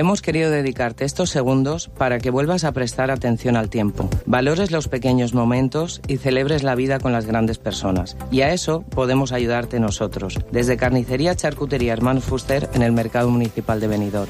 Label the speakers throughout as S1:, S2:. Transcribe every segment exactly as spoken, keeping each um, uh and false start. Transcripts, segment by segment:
S1: Hemos querido dedicarte estos segundos para que vuelvas a prestar atención al tiempo, valores los pequeños momentos y celebres la vida con las grandes personas. Y a eso podemos ayudarte nosotros, desde Carnicería Charcutería Hermanos Fuster en el Mercado Municipal de Benidorm.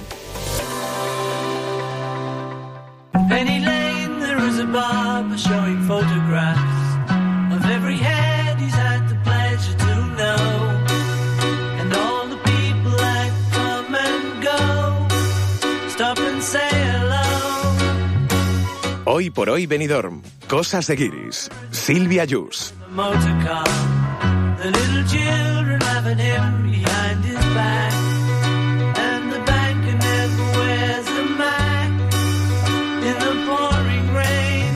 S2: Penny Lane, there is a barber showing photographs of every head he's had the pleasure to know, and all the people that come and go. Stop and say hello.
S3: Hoy por hoy Benidorm, cosas de guiris. Silvia Yus.
S2: The motor car, the little children laughing him behind his back, and the banker never wears a Mac in the pouring rain.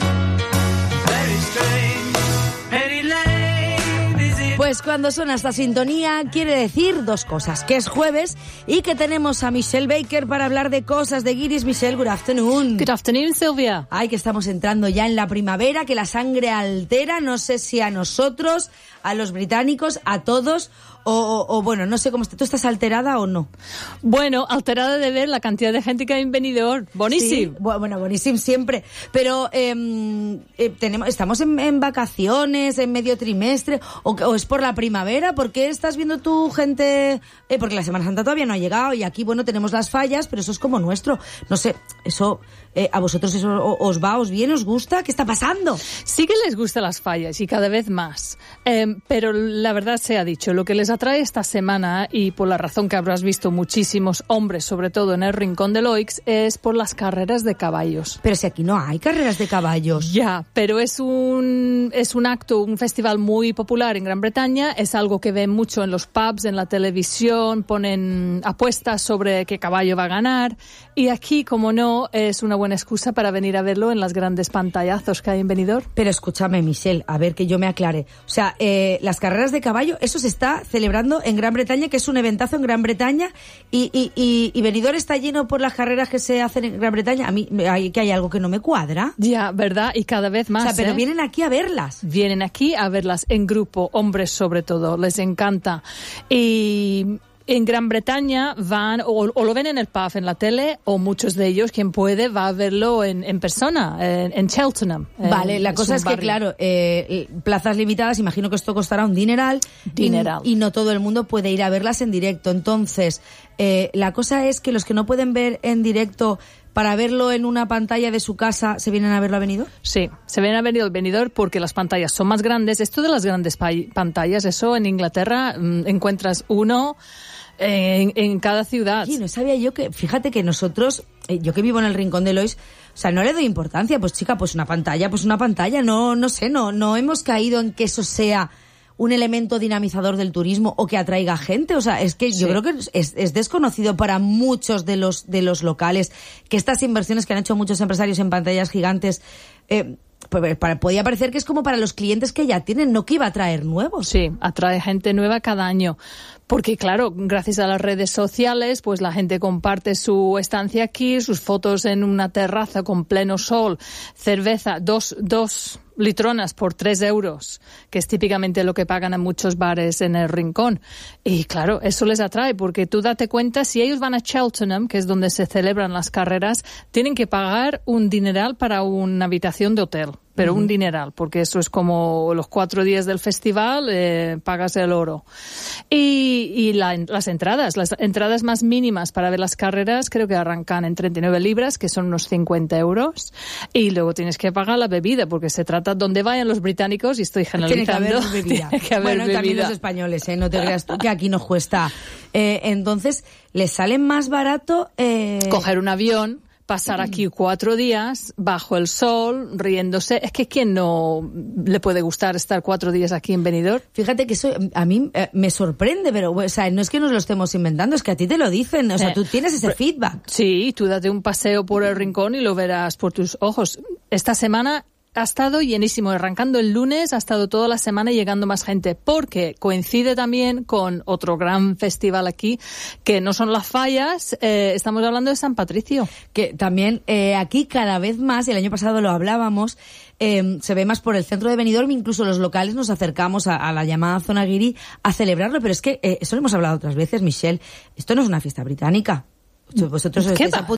S2: Very strange. Penny Lane is in.
S4: Pues cuando suena esta sintonía quiere decir dos cosas, que es jueves y que tenemos a Michelle Baker para hablar de cosas de guiris. Michelle, good afternoon.
S5: Good afternoon, Silvia.
S4: Ay, que estamos entrando ya en la primavera, que la sangre altera, no sé si a nosotros, a los británicos, a todos, o, o, o bueno, no sé cómo está. ¿Tú estás alterada o no?
S5: Bueno, alterada de ver la cantidad de gente que hay en Benidorm. Bonísimo.
S4: Sí, bueno, bonísimo siempre. Pero eh, eh, tenemos, estamos en, en vacaciones, en medio trimestre, o, o es por la primavera. ¿Por qué estás viendo tú gente? Eh, porque la Semana Santa todavía no ha llegado y aquí, bueno, tenemos las fallas, pero eso es como nuestro. No sé, eso... Eh, ¿A vosotros eso os va, os viene, os gusta? ¿Qué está pasando?
S5: Sí que les gustan las fallas y cada vez más. Eh, pero la verdad se ha dicho, lo que les atrae esta semana, y por la razón que habrás visto muchísimos hombres, sobre todo en el Rincón de Loix, es por las carreras de caballos.
S4: Pero si aquí no hay carreras de caballos.
S5: Ya, pero es un, es un acto, un festival muy popular en Gran Bretaña, es algo que ven mucho en los pubs, en la televisión, ponen apuestas sobre qué caballo va a ganar, y aquí, como no, es una buena buena excusa para venir a verlo en las grandes pantallazos que hay en Benidorm.
S4: Pero escúchame, Michelle, a ver que yo me aclare. O sea, eh, las carreras de caballo, eso se está celebrando en Gran Bretaña, que es un eventazo en Gran Bretaña, y, y, y, y Benidorm está lleno por las carreras que se hacen en Gran Bretaña. A mí hay, que hay algo que no me cuadra.
S5: Ya, ¿verdad? Y cada vez más.
S4: O sea, pero
S5: ¿eh?
S4: vienen aquí a verlas.
S5: Vienen aquí a verlas en grupo, hombres sobre todo, les encanta. Y... en Gran Bretaña van, o, o lo ven en el pub, en la tele, o muchos de ellos, quien puede, va a verlo en, en persona, en, en Cheltenham.
S4: Vale,
S5: en,
S4: la cosa es barrio. Que, claro, eh, plazas limitadas, imagino que esto costará un dineral.
S5: Dineral.
S4: Y, y no todo el mundo puede ir a verlas en directo. Entonces, eh, la cosa es que los que no pueden ver en directo, para verlo en una pantalla de su casa, ¿se vienen a verlo a Benidorm?
S5: Sí, se vienen a verlo a Benidorm porque las pantallas son más grandes. Esto de las grandes pa- pantallas, eso en Inglaterra mmm, encuentras uno... En, en cada ciudad.
S4: Sí, no sabía yo que, fíjate que nosotros, yo que vivo en el Rincón de Loix, o sea, no le doy importancia, pues chica, pues una pantalla, pues una pantalla, no, no sé, no, no hemos caído en que eso sea un elemento dinamizador del turismo o que atraiga gente. O sea, es que yo sí. creo que es, es desconocido para muchos de los, de los locales que estas inversiones que han hecho muchos empresarios en pantallas gigantes, eh, pues para, podía parecer que es como para los clientes que ya tienen, no que iba a traer nuevos.
S5: Sí, atrae gente nueva cada año. Porque, claro, gracias a las redes sociales, pues la gente comparte su estancia aquí, sus fotos en una terraza con pleno sol, cerveza, dos, dos litronas por tres euros, que es típicamente lo que pagan en muchos bares en el Rincón. Y, claro, eso les atrae, porque tú date cuenta, si ellos van a Cheltenham, que es donde se celebran las carreras, tienen que pagar un dineral para una habitación de hotel. Pero uh-huh. un dineral, porque eso es como los cuatro días del festival, eh, pagas el oro. Y, y la, las entradas, las entradas más mínimas para ver las carreras creo que arrancan en treinta y nueve libras, que son unos cincuenta euros. Y luego tienes que pagar la bebida, porque se trata donde vayan los británicos, y estoy generalizando.
S4: Tiene que haber bebida.
S5: Tiene que haber
S4: bueno,
S5: bebida.
S4: Y también los españoles, ¿eh? No te creas tú que aquí nos cuesta. Eh, entonces, ¿les sale más barato? Eh...
S5: Coger un avión, pasar aquí cuatro días bajo el sol, riéndose. Es que ¿quién no le puede gustar estar cuatro días aquí en Benidorm?
S4: Fíjate que eso a mí eh, me sorprende, pero o sea, no es que nos lo estemos inventando, es que a ti te lo dicen. O sea, eh, tú tienes ese feedback.
S5: Sí, tú date un paseo por el Rincón y lo verás por tus ojos. Esta semana ha estado llenísimo, arrancando el lunes, ha estado toda la semana llegando más gente, porque coincide también con otro gran festival aquí, que no son las fallas, eh, estamos hablando de San Patricio.
S4: Que también eh, aquí cada vez más, y el año pasado lo hablábamos, eh, se ve más por el centro de Benidorm, incluso los locales nos acercamos a, a la llamada zona guiri a celebrarlo, pero es que, eh, eso lo hemos hablado otras veces, Michelle, esto no es una fiesta británica. Vosotros
S5: ¿Qué
S4: estáis